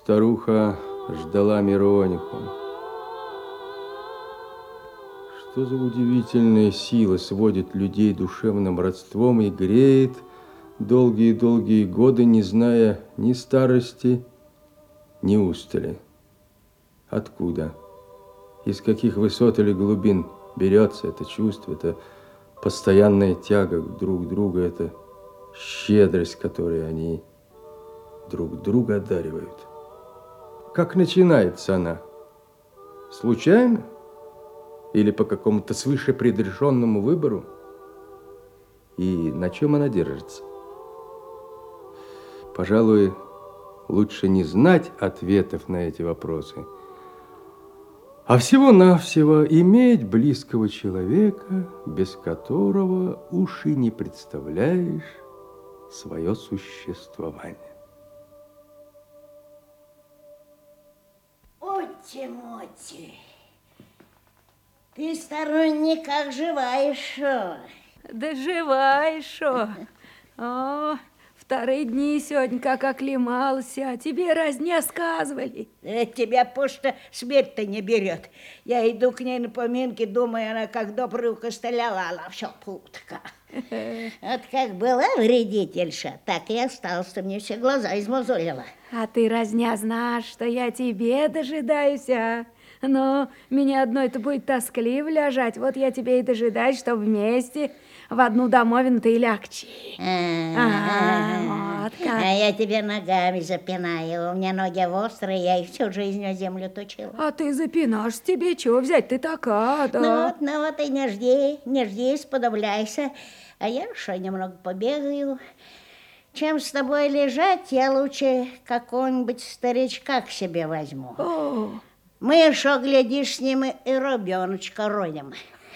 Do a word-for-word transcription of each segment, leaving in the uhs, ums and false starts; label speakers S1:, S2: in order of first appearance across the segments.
S1: Старуха ждала Мирониху. Что за удивительная сила сводит людей душевным родством и греет долгие-долгие годы, не зная ни старости, ни устали. Откуда, из каких высот или глубин берется это чувство, это постоянная тяга друг к другу, это щедрость, которой они друг друга одаривают. Как начинается она? Случайно? Или по какому-то свыше предрешенному выбору? И на чем она держится? Пожалуй, лучше не знать ответов на эти вопросы, а всего-навсего иметь близкого человека, без которого уж и не представляешь свое существование.
S2: Отти-моти, ты, сторонник, как живая шо?
S3: Да живая шо. О, вторые дни сегодня как оклемался, а тебе разня сказывали.
S2: Да тебя пошта смерть-то не берет. Я иду к ней на поминки, думаю, она как добрую костылявала, а все путка. Вот как была вредительша, так и осталась, мне все глаза измозолила.
S3: А ты разня знаешь, что я тебе дожидаюсь, а? Но меня одной-то будет тоскливо лежать, вот я тебе и дожидаюсь, что вместе в одну домовину-то и лягче.
S2: А, вот как. А я тебе ногами запинаю, у меня ноги острые, я их всю жизнь о землю точила.
S3: А ты запинашь, тебе чего взять, ты такая, да?
S2: Ну вот, ну вот и не жди, не жди, сподобляйся. А я что, немного побегаю. Чем с тобой лежать, я лучше какого-нибудь старичка к себе возьму.
S3: О.
S2: Мы, шо, глядишь, с ним и ребеночка родим.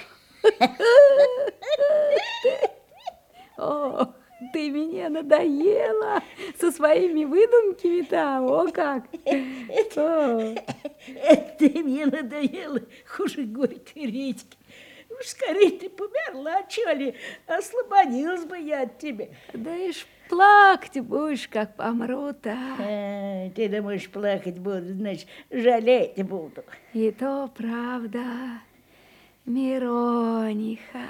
S3: О, ты меня надоела со своими выдумками-то, о как.
S2: Ты мне надоела, хуже горькой редьки. Уж скорее ты померла, а чё ли, ослободилась бы я от тебя.
S3: Да ишь плакать будешь, как помру-то.
S2: А, ты думаешь, плакать буду, значит, жалеть буду.
S3: И то правда, Мирониха.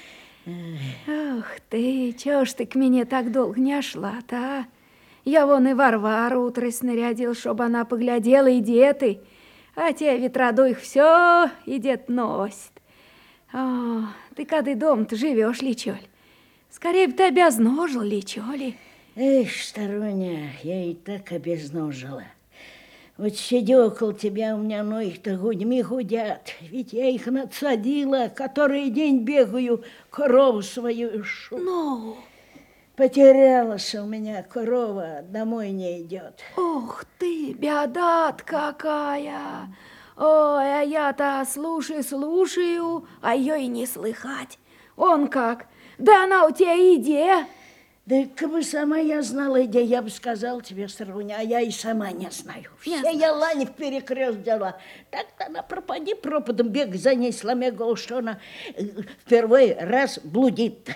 S3: Ох ты, чего ж ты к мне так долго не шла-то, а? Я вон и Варвару утро снарядил, чтобы она поглядела, и деты. А те ветродуй их все и дед носит. О, ты когда дома-то живешь ли, чё ли? Скорее бы ты обезножил ли, чё ли?
S2: Эх, Стороня, я и так обезножила. Вот сидя около тебя, у меня ноги-то гудьми гудят. Ведь я их надсадила, который день бегаю, корову свою ищу.
S3: Ну?
S2: Потерялась у меня корова, домой не идет.
S3: Ох ты, беда-то какая! Ой, а я-то слушаю, слушаю, а ее и не слыхать. Он как? Да она у тебя иде.
S2: Да как бы сама я знала, где я бы сказала тебе, Стороня, а я и сама не знаю.
S3: Не
S2: Все я лани в перекрест взяла. Так-то она пропади пропадом, бег за ней, сломя голову, что она впервые раз блудит.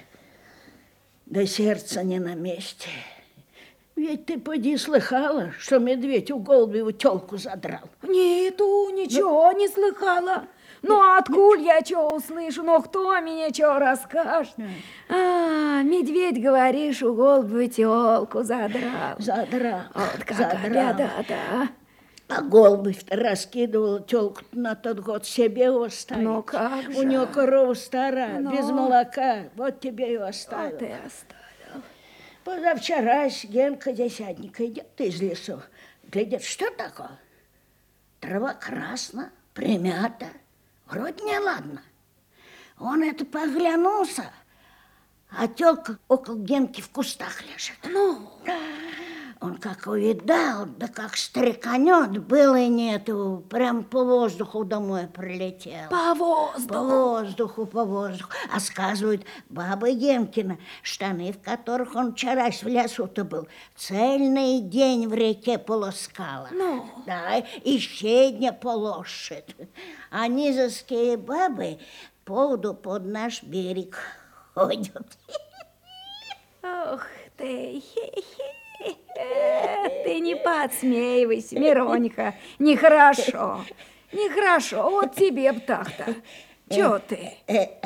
S2: Да сердце не на месте. Ведь ты поди слыхала, что медведь у Голубеву тёлку задрал.
S3: Нету, ничего не слыхала. Ну, откуда я что услышу? Ну, кто мне что расскажет? А, медведь, говоришь, у Голубева тёлку задрал.
S2: Задрал.
S3: Вот какая беда-то.
S2: А Голубев-то раскидывал тёлку на тот год себе оставить.
S3: Ну, как же?
S2: У него корова старая,
S3: ну.
S2: без молока. Вот тебе ее оставил.
S3: Вот и оставил.
S2: Позавчера Генка десятника идет из лесу. Глядит, что такое? Трава красная, примята. Вроде не ладно. Он это поглянулся, а тёлка около Генки в кустах лежит.
S3: Ну?
S2: Он как увидал, да как стреканет, было и нету, прям по воздуху домой прилетел.
S3: По воздуху?
S2: По воздуху, по воздуху. А сказывают, баба Генкина, штаны, в которых он вчера в лесу-то был, цельный день в реке полоскала.
S3: Ну?
S2: Да, и щедня полощет. А низовские бабы поводу под наш берег ходят.
S3: Ох ты, хе-хе. Ты не подсмеивайся, Миронька, нехорошо, нехорошо, вот тебе б так-то. Чё ты?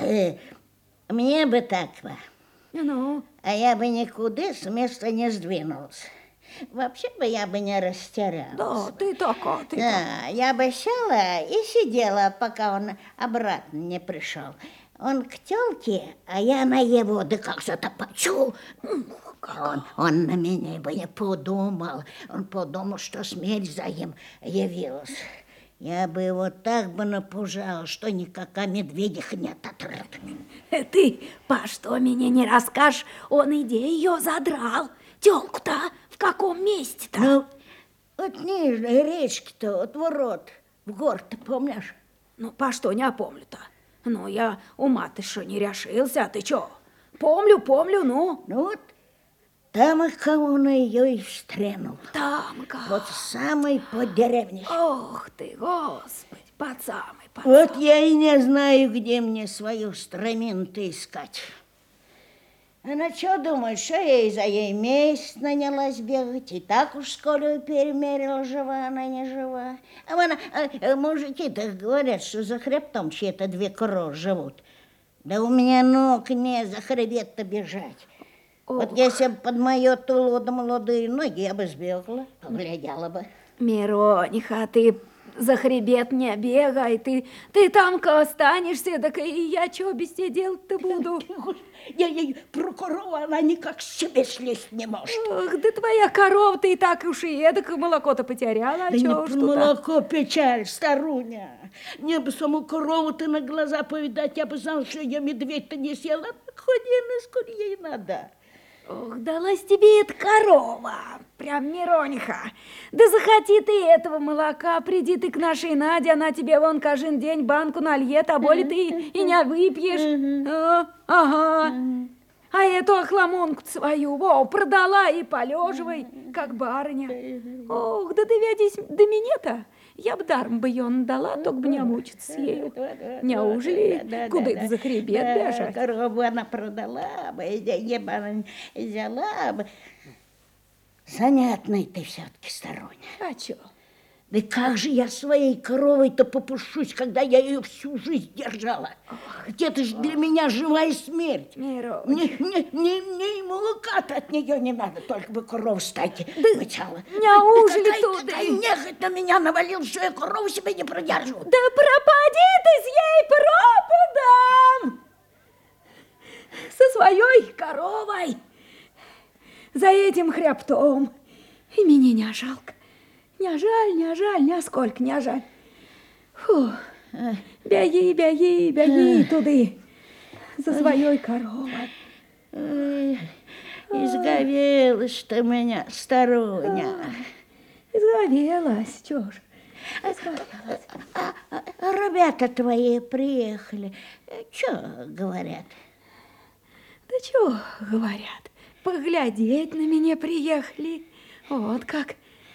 S2: Мне бы так бы.
S3: Ну?
S2: А я бы никуда с места не сдвинулся. Вообще бы я бы не растерялась.
S3: Да, ты такая, ты
S2: Да, я бы села и сидела, пока он обратно не пришел. Он к тёлке, а я на его, да как же это почу. Он, он на меня бы не подумал. Он подумал, что смерть за ним явилась. Я бы его так бы напужала, что никакая медведиха не ототрет.
S3: Ты по что мне не расскажешь? Он иди ее задрал. Тёлку-то в каком месте-то?
S2: Ну, вот нижней речки-то, от ворот, в город-то, помнишь?
S3: Ну, по что не помню-то? Ну, я ума-то что не решился, а ты чё? Помню, помню, ну.
S2: Ну вот, там и кого на ее и встрянул.
S3: Тамка.
S2: Вот самый под деревней.
S3: Ох ты, Господи, под самый, под
S2: Вот
S3: самый.
S2: я и не знаю, где мне свою стромину-то искать. Она что думает, что я и за ей месяц нанялась бегать, и так уж скоро перемерила, жива она, не жива. А вон, а, мужики-то говорят, что за хребтом чьи-то две коровы живут. Да у меня ног не за хребет-то бежать.
S3: Ох.
S2: Вот если бы под мое туло да молодые ноги, я бы сбегала, поглядела бы.
S3: Мирониха, ты за хребет не бегай, ты, ты там-ка останешься, так и я чё без тебя делать-то буду?
S2: Я ей про корову, она никак с себе слезть не может.
S3: Ох, да твоя корова-то и так уж и эдак молоко-то потеряла, а
S2: Да не
S3: чё
S2: про
S3: ж тут?
S2: молоко печаль, старуня. Мне бы саму корову-то на глаза повидать, я бы знала, что я медведь-то не съела. Ходи, насколько ей надо.
S3: Ох, далась тебе эта корова, прям Мирониха. Да захоти ты этого молока, приди ты к нашей Наде, она тебе вон каждый день банку нальет, а более ты и не выпьешь. А, ага. А эту охламонку свою, во, продала и полеживай, как барыня. Ох, да ты ведись до меня-то. Я бы даром бы ее надала, только бы не мучиться с ею. Неужели куда это за хребет бежать?
S2: Корову она продала бы, и деньги бы она взяла бы. Занятный ты все-таки сторонняя.
S3: А чё?
S2: Да как же я своей коровой-то попушусь, когда я ее всю жизнь держала? Ведь это же для меня живая смерть.
S3: Миронька.
S2: Мне, мне, мне, мне и молока-то от нее не надо, только бы корову стать
S3: Да
S2: мычала.
S3: неужели
S2: какая,
S3: туда?
S2: какая нехоть на меня навалил, что я корову себе не продержу.
S3: Да пропади ты с ей пропадом! Со своей коровой! За этим хребтом! И меня не жалко. Не жаль, не жаль, нисколько не жаль. Фу, беги, беги, беги туды, за своей коровой.
S2: Ой, изговелась ты меня, старуня.
S3: Изговелась, чё ж, изговелась.
S2: А, а, а ребята твои приехали, что говорят?
S3: Да чё говорят, поглядеть на меня приехали, вот как.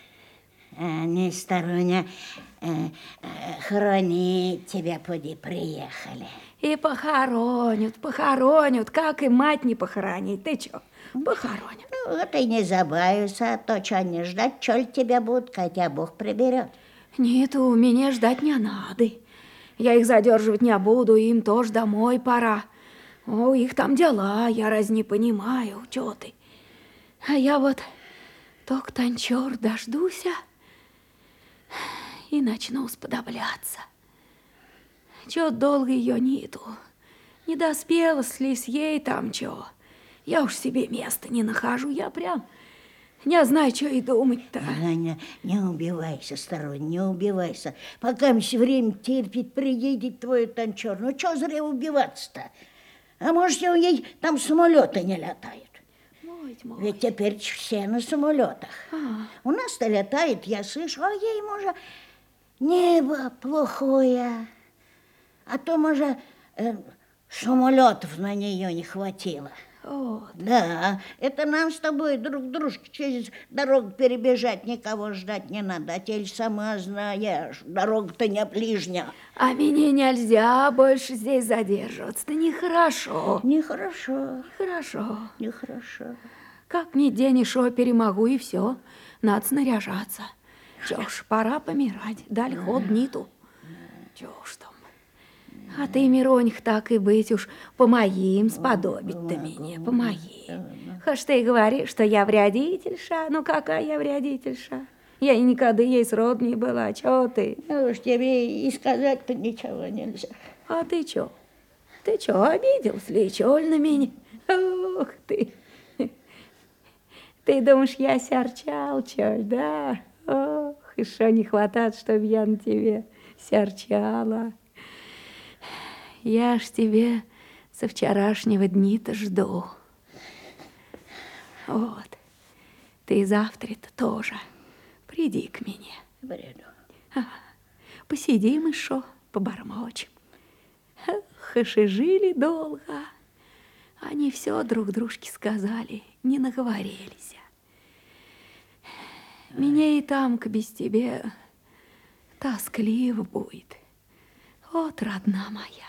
S2: Они, старуня, э, э, хоронить тебя поди приехали.
S3: И похоронят, похоронят, как и мать не похоронить. Ты чё, похоронят.
S2: Ну, вот и не забавишься, а то, что не ждать, что ли тебя будут, хотя Бог приберет.
S3: Нет, у меня ждать не надо. Я их задерживать не буду, им тоже домой пора. О, их там дела, я раз не понимаю, чё ты. А я вот только танчор дождуся и начну сподобляться. Чё долго ее нету, не доспелась ли с ей там чё. Я уж себе места не нахожу, я прям не знаю, что и думать-то.
S2: Не, не убивайся, старой, не убивайся. Пока все время терпит, приедет твой танчор. Ну, что зря убиваться-то? А может, ей там самолеты не летают?
S3: Мой, мой.
S2: Ведь теперь все на самолетах.
S3: А.
S2: У нас-то летает, я слышу, а ей, может, небо плохое. А то, может, э, самолетов на нее не хватило.
S3: Вот.
S2: Да, это нам с тобой друг дружку через дорогу перебежать, никого ждать не надо. А теперь сама знаешь, дорога-то не ближняя.
S3: А мне нельзя больше здесь задерживаться. Да нехорошо.
S2: Нехорошо,
S3: Хорошо.
S2: нехорошо.
S3: Как ни день и шо перемогу, и все. Надо снаряжаться. Чё ж, пора помирать. Даль ход ниту. Чё ж там. А ты, Мироньх, так и быть уж по моим сподобить-то меня, по моим. Хаш ты говоришь, что я врядительша. Ну, какая я врядительша? Я и никогда ей срод не была. Чё ты?
S2: Ну уж тебе и сказать-то ничего нельзя.
S3: А ты чё? Ты чё, обиделся ли, чё ли на меня? Ух ты! Ты думаешь, я серчал, чё ли, да? Ох, и шо не хватает, чтобы я на тебе серчала. Я ж тебе со вчерашнего дни-то жду. Вот. Ты завтра-то тоже приди к мне.
S2: Приду.
S3: Ага. Посидим еще, побормочем. Эх, и жили долго. Они все друг дружке сказали, не наговорились. Мне и тамка без тебе тоскливо будет. Вот, родна моя.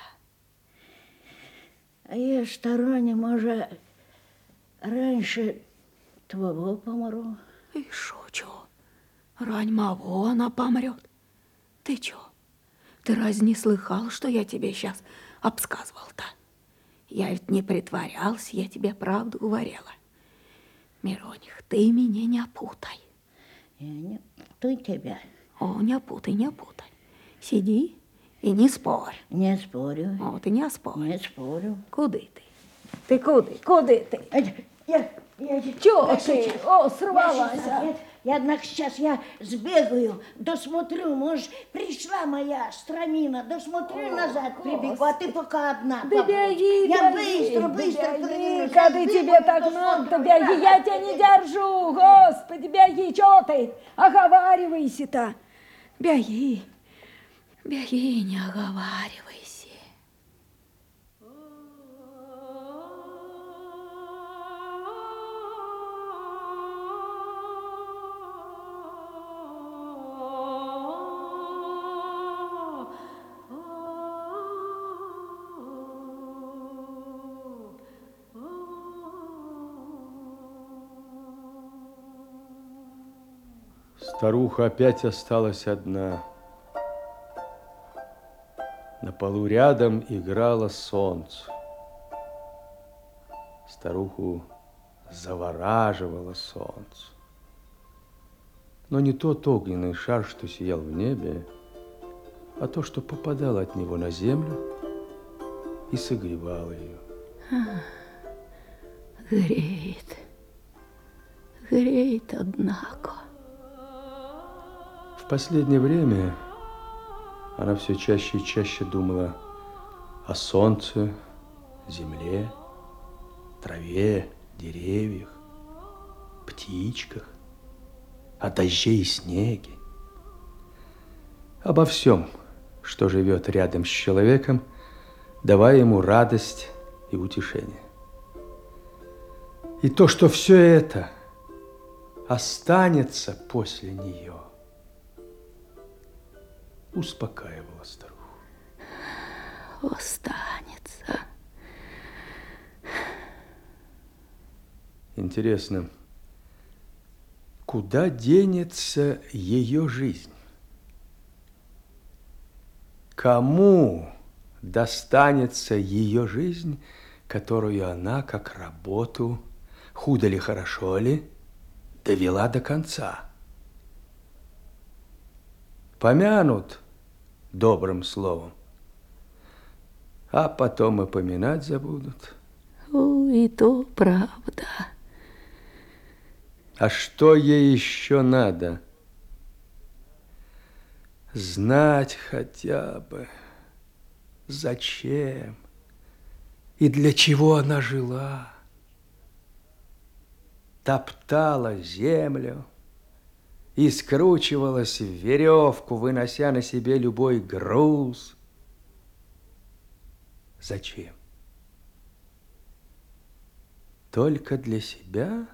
S2: А я сторонне, может, раньше твоего помру.
S3: И шо, чё? Рань маво она помрет. Ты чё? Ты разве не слыхал, что я тебе сейчас обсказывал-то? Я ведь не притворялся, я тебе правду говорила. Мироних, ты меня не опутай.
S2: Я не путаю тебя.
S3: О, не опутай, не опутай. Сиди и не спорь.
S2: Не спорю.
S3: О, ты не спорь.
S2: Не спорю.
S3: Куды ты? Ты куды? Куды ты?
S2: Я, я, я,
S3: Чё
S2: я
S3: ты?
S2: сейчас-
S3: О,
S2: я
S3: сорвалась.
S2: сейчас-
S3: а?
S2: Я, я, однако, сейчас я сбегаю, досмотрю, может, пришла моя страмина, досмотрю назад, прибегу, а ты пока одна.
S3: Да
S2: побудь.
S3: беги,
S2: Я
S3: беги,
S2: быстро,
S3: да
S2: быстро
S3: беги,
S2: поднимусь.
S3: когда
S2: Я
S3: тебе
S2: сбегаю,
S3: так
S2: досмотрю
S3: надо,
S2: и
S3: беги, я
S2: назад
S3: тебя не
S2: прибегу.
S3: держу, Господи, беги, чё ты? Оговаривайся-то. Беги, беги, не оговаривайся.
S1: Старуха опять осталась одна. На полу рядом играло солнце. Старуху завораживало солнце. Но не тот огненный шар, что сиял в небе, а то, что попадало от него на землю и согревало ее.
S3: Греет, греет, однако.
S1: В последнее время она все чаще и чаще думала о солнце, земле, траве, деревьях, птичках, о дожде и снеге, обо всем, что живет рядом с человеком, давая ему радость и утешение. И то, что все это останется после нее, успокаивала старуху.
S3: Останется.
S1: Интересно, куда денется ее жизнь? Кому достанется ее жизнь, которую она, как работу, худо ли, хорошо ли, довела до конца? Помянут добрым словом, а потом и поминать забудут.
S3: О, и то правда.
S1: А что ей еще надо? Знать хотя бы, зачем и для чего она жила. Топтала землю и скручивалась в веревку, вынося на себе любой груз. Зачем? Только для себя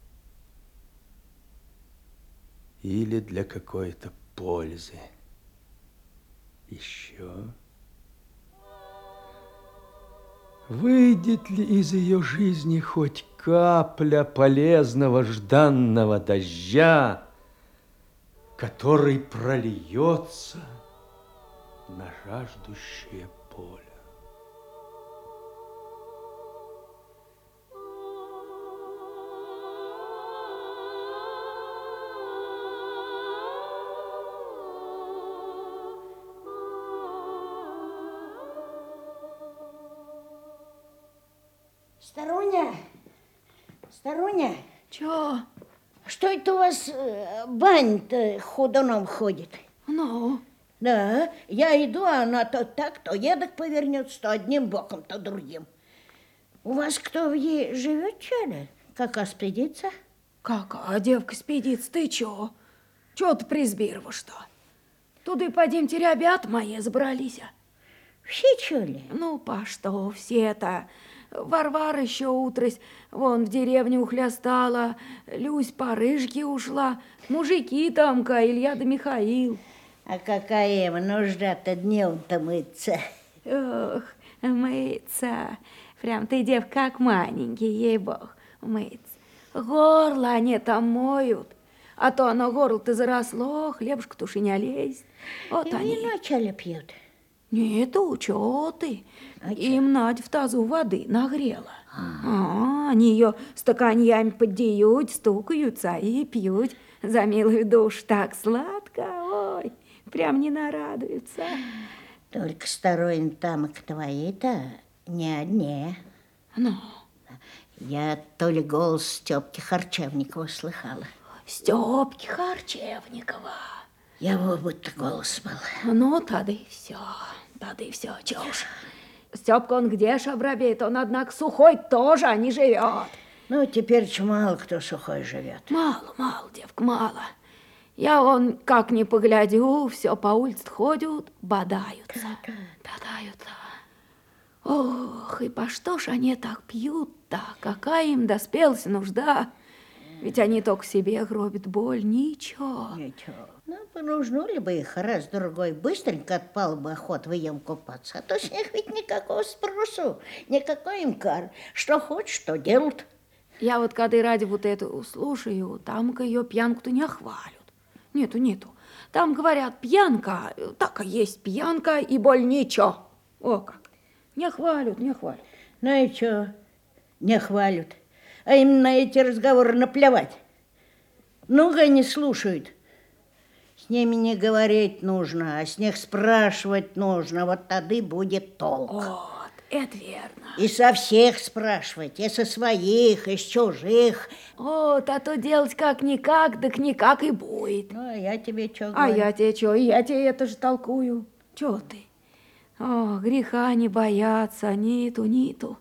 S1: или для какой-то пользы еще? Выйдет ли из ее жизни хоть капля полезного жданного дождя, который прольется на жаждущее поле?
S2: Старуня, Старуня,
S3: Чё?
S2: что это у вас э, бань-то ходуном ходит?
S3: Ну?
S2: Да, я иду, а она то так, то едок повернется, то одним боком, то другим. У вас кто в ней живет, что ли? Как аспедиция?
S3: Какая девка спидиц, ты чё? Чё ты призбировал, что? Туды пойдемте ребят мои забрались.
S2: Все, что ли?
S3: Ну, по что все-то? Варвара еще утрось вон в деревню ухлястала, Люсь по рыжке ушла, мужики тамка, Илья да Михаил.
S2: А какая им нужда-то днем-то мыться?
S3: Ох, мыться. Прям ты, девка, как маленький, ей-бог, мыться. Горло они там моют, а то оно горло-то заросло, хлебушка-то уж и не лезет. Вот
S2: И
S3: они.
S2: вино, что ли, пьют?
S3: Нету, чё ты?
S2: А
S3: Им Надя в тазу воды нагрела. А, они ее стаканьями поддеют, стукаются и пьют. За милую душу так сладко, ой, прям не нарадуются.
S2: Только старой тамок твои-то не одни.
S3: Ну,
S2: Я то ли голос Стёпки Харчевникова слыхала.
S3: Стёпки Харчевникова.
S2: Его будто голос был.
S3: Ну, тогда и все, тогда и все, чё уж. Стёпка, он где ж обрабеет? Он, однако, сухой тоже, а не живет.
S2: Ну, теперь мало кто сухой живет.
S3: Мало, мало, девка, мало. Я он, как ни поглядю, все по улице ходят, бодаются. Бодаются. Ох, и по что ж они так пьют-то? Какая им доспелась нужда? Ведь они только себе гробят боль, ничего.
S2: Ничего. Ну, понужнули бы их раз-другой, быстренько отпал бы охот в ем купаться. А то с них ведь никакого спросу, никакой им кар. Что хочешь, что делают.
S3: Я вот когда ради вот эту слушаю, там-ка ее пьянку-то не хвалят. Нету, нету. Там говорят, пьянка, так и есть пьянка, и боль ничего. О как. Не хвалят, не хвалят.
S2: Ну и что? Не хвалят. А им на эти разговоры наплевать. Много они слушают. С ними не говорить нужно, а с них спрашивать нужно. Вот тогда будет толк.
S3: Вот, это верно.
S2: И со всех спрашивать, и со своих, и с чужих.
S3: Вот, а то делать как-никак, так никак и будет.
S2: Ну, а я тебе что
S3: А
S2: говорю?
S3: я тебе что, я тебе это же толкую. Чё ты? О, греха не боятся, ниту, ниту.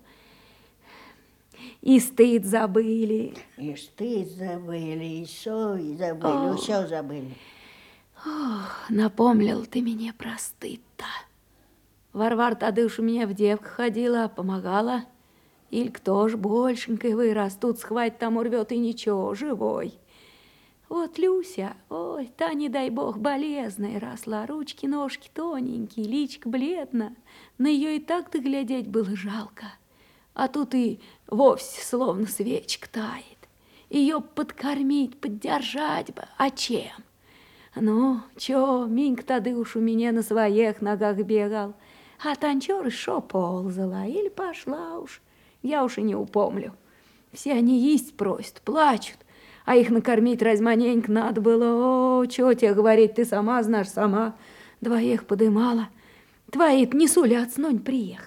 S3: И стыд забыли.
S2: И стыд забыли, и совесть забыли, все забыли.
S3: Ох, напомнил ты мне про стыд-то. Варвар тогда уж у меня в девках ходила, помогала. Илька тоже большенькой вырос, тут схватит, там урвет и ничего, живой. Вот Люся, ой, та, не дай бог, болезная росла, ручки, ножки тоненькие, личико бледно. На ее и так-то глядеть было жалко. А тут и вовсе словно свечка тает. Ее подкормить, поддержать бы, а чем? Ну, чё, Минька тогда уж у меня на своих ногах бегал, а танчёры шо ползала или пошла уж, я уж и не упомню. Все они есть просят, плачут, а их накормить разве маленько надо было. О, чё тебе говорить, ты сама знаешь, сама двоих подымала. Твои-то не сулят снонь приехать.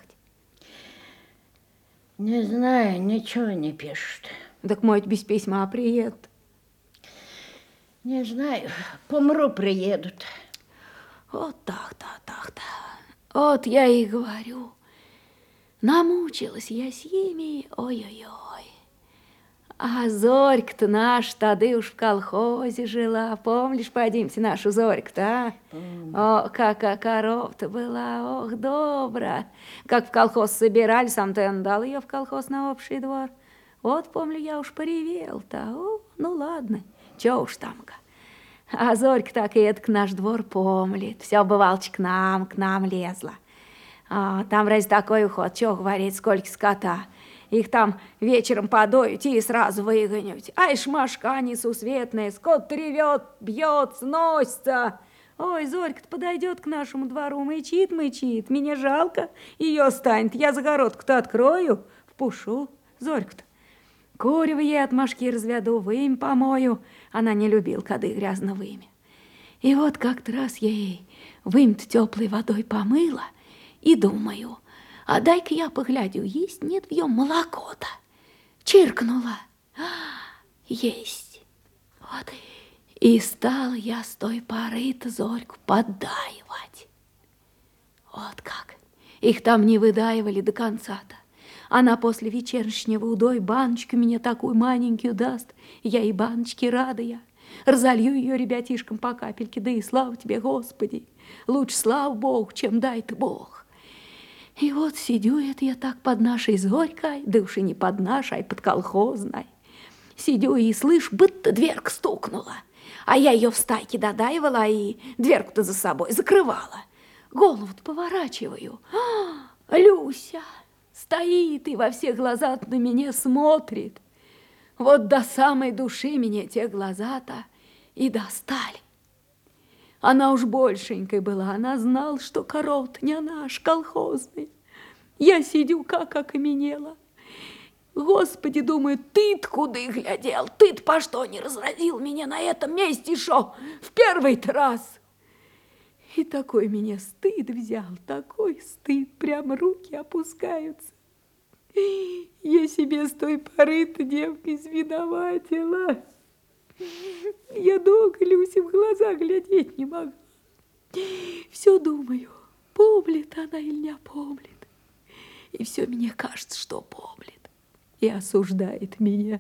S2: Не знаю, ничего не пишут.
S3: Так мой без письма приедут.
S2: Не знаю, помру, приедут.
S3: Вот так-то, так-то. Вот я и говорю. Намучилась я с ними, ой-ой-ой. А Зорька-то наша тогда уж в колхозе жила. Помнишь, подимся, нашу Зорьку-то, а?
S2: Помню.
S3: О, какая корова-то была, ох, добра. Как в колхоз собирали, сам-то я дал ее в колхоз на общий двор. Вот, помню, я уж поревел-то. О, ну ладно, чё уж там-ка. А Зорька так и это к наш двор помнит. Все, бывалочь, к нам, к нам лезла. А там разве такой уход? Чего говорить, сколько скота? Их там вечером подоють и сразу выгонять. Ай, шмашка несусветная, скот ревет, бьется, носится. Ой, Зорька-то подойдет к нашему двору, мычит, мычит. Мне жалко, ее станет. Я загородку-то открою, впушу. Зорька-то. Курево ей от мошки разведу, вымя помою. Она не любила, когда грязно вымя. И вот как-то раз я ей вымя-то теплой водой помыла и думаю, а дай-ка я поглядю, есть нет в ее молоко-то. Чиркнула. Есть. Вот. И стал я с той поры-то Зорьку поддаивать. Вот как. Их там не выдаивали до конца-то. Она после вечернего удой баночку мне такую маленькую даст. Я и баночки радая. Разолью ее ребятишкам по капельке, да и слава тебе, Господи. Лучше слава Богу, чем дай-то Бог. И вот сидю это я так под нашей Зорькой, да уж и не под нашей, а под колхозной. Сидю и слышь, будто дверка стукнула. А я ее в стайке додаивала и дверку-то за собой закрывала. Голову-то поворачиваю. А, Люся стоит и во все глаза на меня смотрит. Вот до самой души меня те глаза-то и достали. Она уж большенькой была, она знала, что коров не наш, колхозный. Я сидю, как окаменела. Господи, думаю, ты-то куда глядел? Ты-то по что не разразил меня на этом месте, шо в первый-то раз? И такой меня стыд взял, такой стыд, прямо руки опускаются. Я себе с той поры-то девкой свиноватила. Я долго Люсе в глаза глядеть не могла. Все думаю, помнит она или не помнит. И все мне кажется, что помнит. И осуждает меня.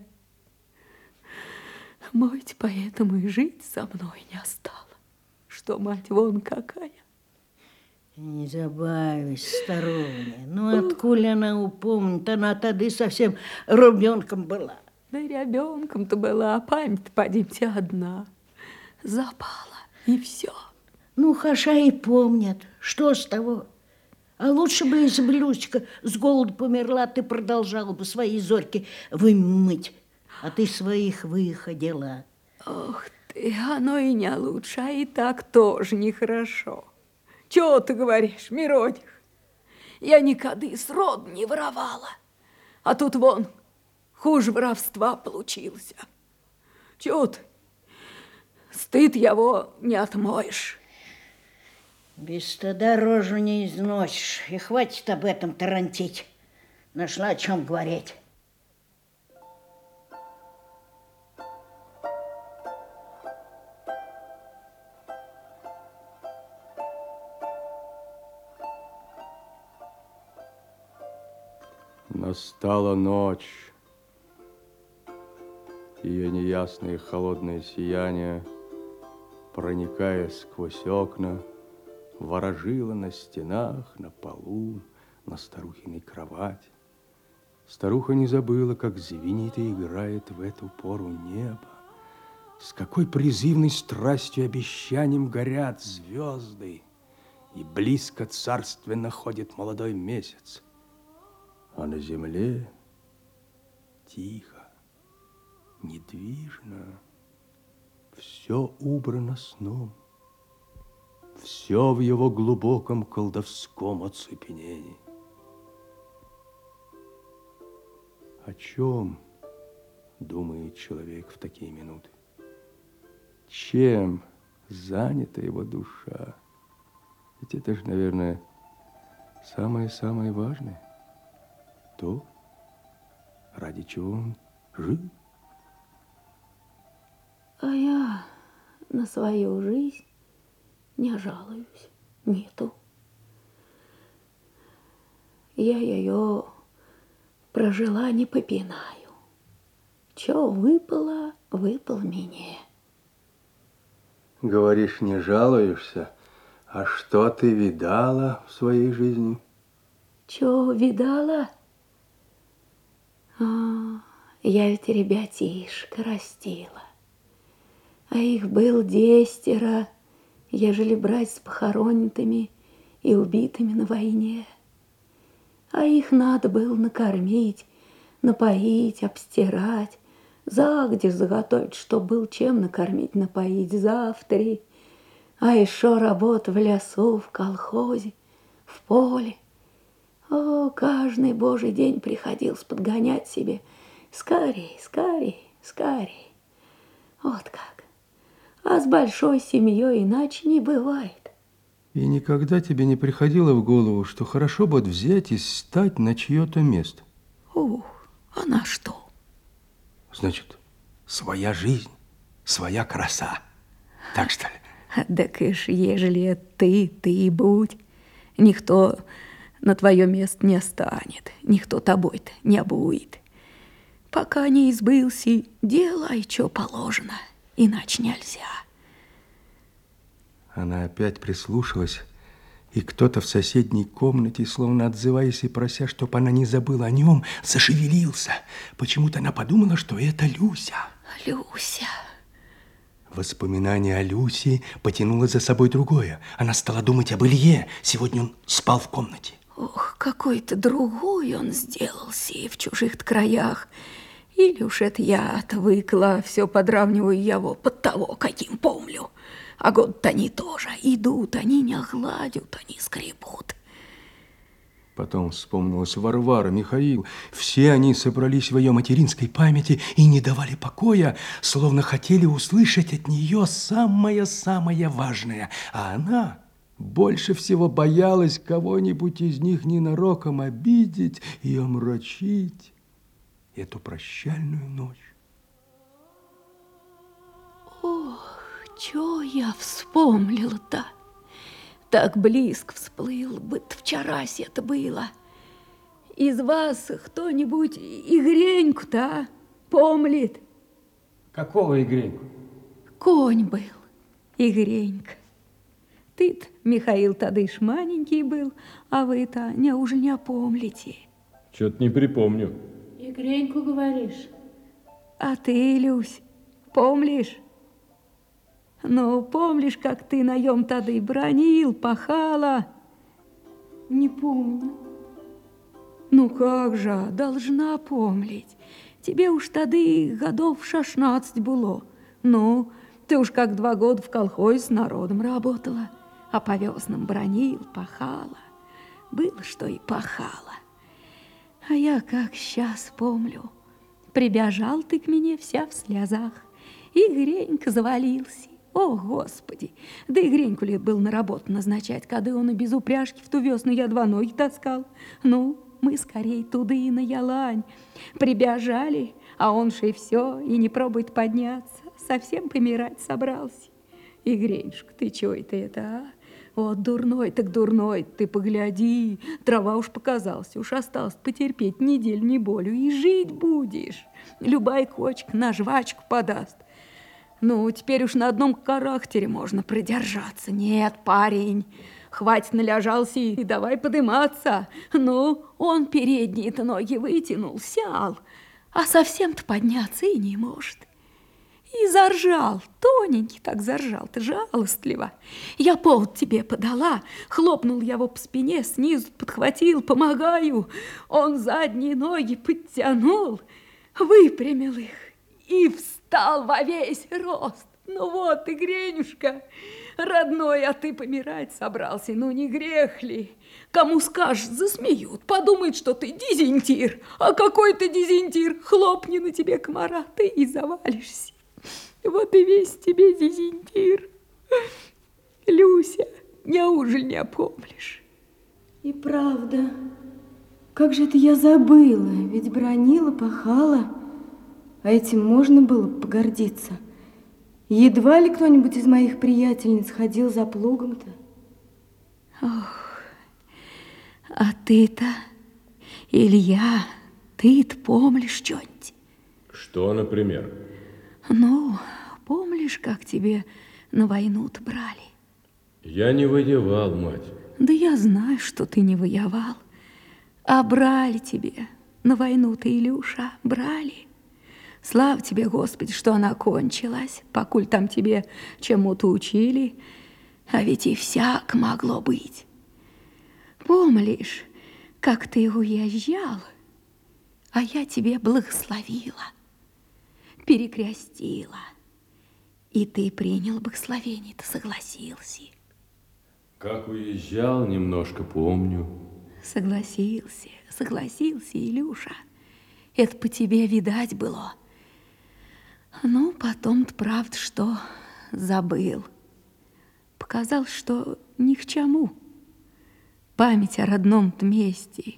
S3: Мать поэтому и жить со мной не стала. Что мать вон какая.
S2: Не забавись, старуня. Ну, откуда она упомнит? Она тогда совсем ребенком была.
S3: Да ребенком-то была, а память-то, подимте, одна. Запала, и все.
S2: Ну, хаша и помнят. Что с того? А лучше бы, если бы Люська с голоду померла, ты продолжала бы свои зорьки вымыть, а ты своих выходила.
S3: Ох ты, оно и не лучше, а и так тоже нехорошо. Чего ты говоришь, Мироних? Я никогда и сроду не воровала, а тут вон хуже воровства получился. Чего ты? Стыд его не отмоешь.
S2: Без стыда рожу не износишь. И хватит об этом тарантить. Нашла о чем говорить.
S1: Настала ночь. Ее неясное холодное сияние, проникая сквозь окна, ворожило на стенах, на полу, на старухиной кровати. Старуха не забыла, как звенит и играет в эту пору небо. С какой призывной страстью и обещанием горят звезды, и близко царственно ходит молодой месяц. А на земле тихо, недвижно, все убрано сном. Все в его глубоком колдовском оцепенении. О чем думает человек в такие минуты? Чем занята его душа? Ведь это же, наверное, самое-самое важное. То, ради чего он жил.
S3: А я на свою жизнь не жалуюсь, нету. Я ее прожила, не попинаю. Че выпало, выпал мне.
S1: Говоришь, не жалуешься, а что ты видала в своей жизни?
S3: Че видала? А, я ведь ребятишек растила, а их был десятеро, ежели брать с похороненными и убитыми на войне. А их надо было накормить, напоить, обстирать, загодя заготовить, чтоб был чем накормить, напоить завтра. А еще работа в лесу, в колхозе, в поле. О, каждый божий день приходилось подгонять себе. Скорей, скорей, скорей. Вот как. А с большой семьей иначе не бывает.
S1: И никогда тебе не приходило в голову, что хорошо бы взять и стать на чье-то место?
S3: Ух, а на что?
S1: Значит, своя жизнь, своя краса. Так что ли?
S3: Так ишь, ежели ты, ты и будь, никто на твое место не станет, никто тобой-то не будет. Пока не избылся, делай, что положено, иначе нельзя.
S1: Она опять прислушалась, и кто-то в соседней комнате, словно отзываясь и прося, чтоб она не забыла о нем, зашевелился. Почему-то она подумала, что это Люся.
S3: Люся.
S1: Воспоминание о Люсе потянуло за собой другое. Она стала думать об Илье. Сегодня он спал в комнате.
S3: Ох, какой-то другой он сделался и в чужих краях. Или уж это я отвыкла, все подравниваю его под того, каким помню. А год-то они тоже идут, они не гладят, они скребут.
S1: Потом вспомнилась Варвара, Михаил. Все они собрались в ее материнской памяти и не давали покоя, словно хотели услышать от нее самое-самое важное. А она больше всего боялась кого-нибудь из них ненароком обидеть и омрачить эту прощальную ночь.
S3: Ох, чё я вспомнила-то? Так близко всплыл, будто вчерась это было. Из вас кто-нибудь Игреньку-то а? помнит?
S1: Какого Игреньку?
S3: Конь был, Игренька. Ты-то, Михаил, тадыш маленький был, а вы-то неужели не помните?
S4: Чё-то не припомню.
S5: Игреньку говоришь?
S3: А ты, Люсь, помнишь? Ну, помнишь, как ты наем тады бронил, пахала?
S5: Не помню.
S3: Ну как же, должна помнить. Тебе уж тады годов шестнадцать было. Ну, ты уж как два года в колхозе с народом работала, а по веснам бронил, пахала. Было, что и пахала. А я как сейчас помню. Прибежал ты к мне вся в слезах, и Гренька завалился. О, Господи! Да и Греньку ли был на работу назначать, когда он и без упряжки в ту весну я два ноги таскал. Ну, мы скорей туда и на Ялань. Прибежали, а он же и все, и не пробует подняться. Совсем помирать собрался. И, Гренюшка, ты чего это это, а? Вот дурной, так дурной, ты погляди, трава уж показался, уж осталось потерпеть неделю, не болью, и жить будешь. Любая кочка на жвачку подаст. Ну, теперь уж на одном характере можно продержаться. Нет, парень, хватит наляжался и давай подыматься. Ну, он передние-то ноги вытянул, сял, а совсем-то подняться и не может. И заржал, тоненький так заржал-то, жалостливо. Я повод тебе подала, хлопнул я его по спине, снизу подхватил, помогаю. Он задние ноги подтянул, выпрямил их и встал во весь рост. Ну вот ты, Гренюшка, родной, а ты помирать собрался, ну не грех ли? Кому скажешь, засмеют, подумают, что ты дизентир. А какой ты дизентир? Хлопни на тебе комара, ты и завалишься. Вот и весь тебе дизентир. Люся, неужели не опомнишь?
S5: И правда, как же это я забыла, ведь бронила, пахала, а этим можно было погордиться. Едва ли кто-нибудь из моих приятельниц ходил за плугом-то.
S3: Ох, а ты-то, Илья, ты-то помнишь что-нибудь?
S4: Что, например?
S3: Ну, помнишь, как тебе на войну-то брали?
S4: Я не воевал, мать.
S3: Да я знаю, что ты не воевал. А брали тебе на войну-то, Илюша, брали. Слава тебе, Господи, что она кончилась, покуль там тебе чему-то учили. А ведь и всяк могло быть. Помнишь, как ты уезжал, а я тебе благословила, перекрестила. И ты принял благословение, ты согласился.
S4: Как уезжал, немножко помню.
S3: Согласился, согласился, Илюша. Это по тебе видать было. Ну, потом-то правда, что забыл. Показал, что ни к чему. Память о родном-то месте.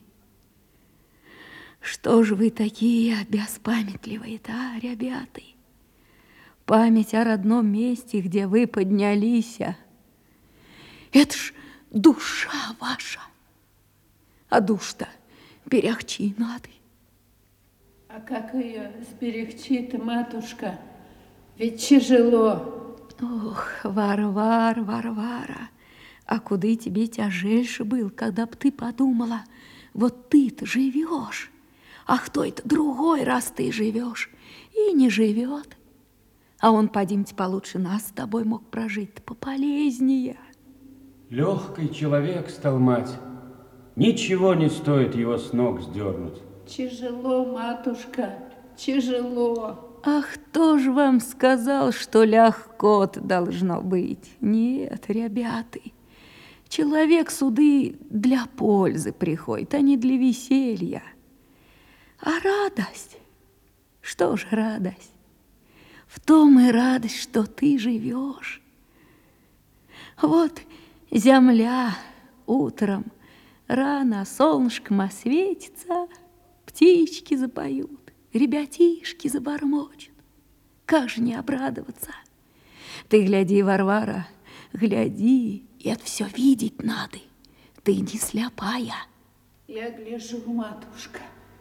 S3: Что же вы такие беспамятливые-то, а, ребята? Память о родном месте, где вы поднялись. Это ж душа ваша. А душ-то берегчи надо.
S6: А как ее сберегчи-то, матушка? Ведь тяжело.
S3: Ох, Варвара, Варвара, а куда тебе тяжельше был, когда б ты подумала, вот ты-то живешь, а кто это другой, раз ты живешь, и не живет. А он, подимте, получше нас с тобой мог прожить-то пополезнее.
S7: Легкий человек стал, мать. Ничего не стоит его с ног сдернуть.
S6: Тяжело, матушка, тяжело.
S3: А кто ж вам сказал, что легко-то должно быть? Нет, ребята, человек суды для пользы приходит, а не для веселья. А радость? Что ж радость? В том и радость, что ты живешь. Вот земля утром рано солнышком осветится, птички запоют, ребятишки забормочут. Как же не обрадоваться? Ты гляди, Варвара, гляди, и это все видеть надо. Ты не слепая.
S6: Я гляжу, матушка,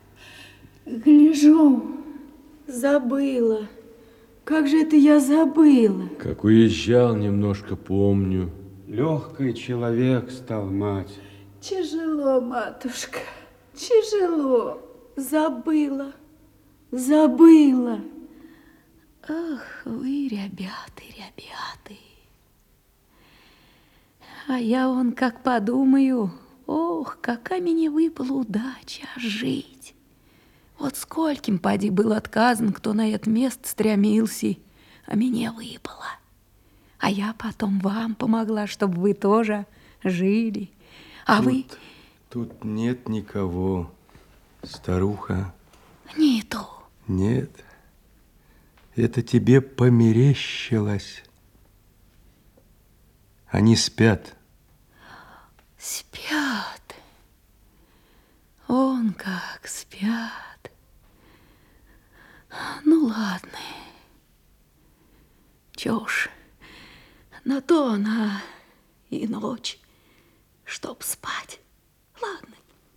S6: гляжу.
S5: Забыла. Как же это я забыла?
S4: Как уезжал, немножко помню.
S7: Легкий человек стал, мать.
S6: Тяжело, матушка, тяжело.
S5: Забыла. Забыла.
S3: Ах, вы, ребята, ребята. А я вон как подумаю, ох, какая мне выпала удача жить. Вот скольким, поди, был отказан, кто на это место стремился, а мне выпало. А я потом вам помогла, чтобы вы тоже жили. А
S1: тут,
S3: вы...
S1: Тут нет никого, старуха.
S3: Не то.
S1: Нет, это тебе померещилось. Они спят.
S3: Спят. Он как спят. Ну, ладно. Чё ж, на то она и ночь, чтоб спать. Ладно.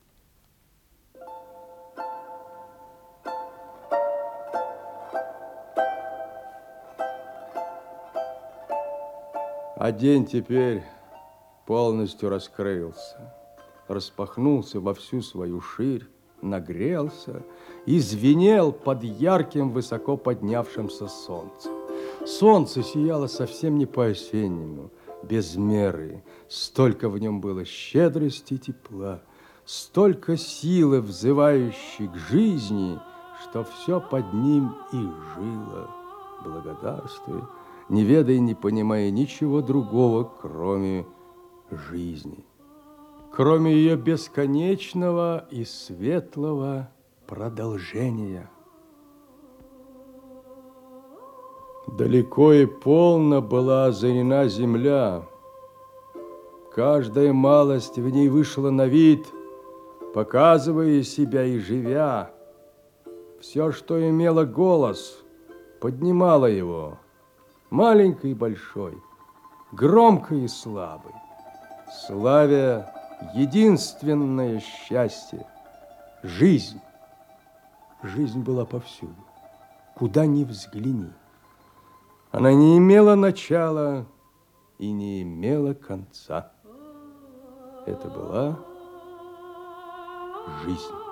S1: А день теперь полностью раскрылся, распахнулся во всю свою ширь, нагрелся и звенел под ярким, высоко поднявшимся солнцем. Солнце сияло совсем не по-осеннему, без меры. Столько в нем было щедрости и тепла, столько силы, взывающей к жизни, что все под ним и жило, благодарствуя, не ведая и не понимая ничего другого, кроме жизни, кроме ее бесконечного и светлого продолжения. Далеко и полно была озарена земля. Каждая малость в ней вышла на вид, показывая себя и живя. Все, что имело голос, поднимало его, маленький и большой, громкий и слабый, славя единственное счастье – жизнь. Жизнь была повсюду, куда ни взгляни. Она не имела начала и не имела конца. Это была жизнь.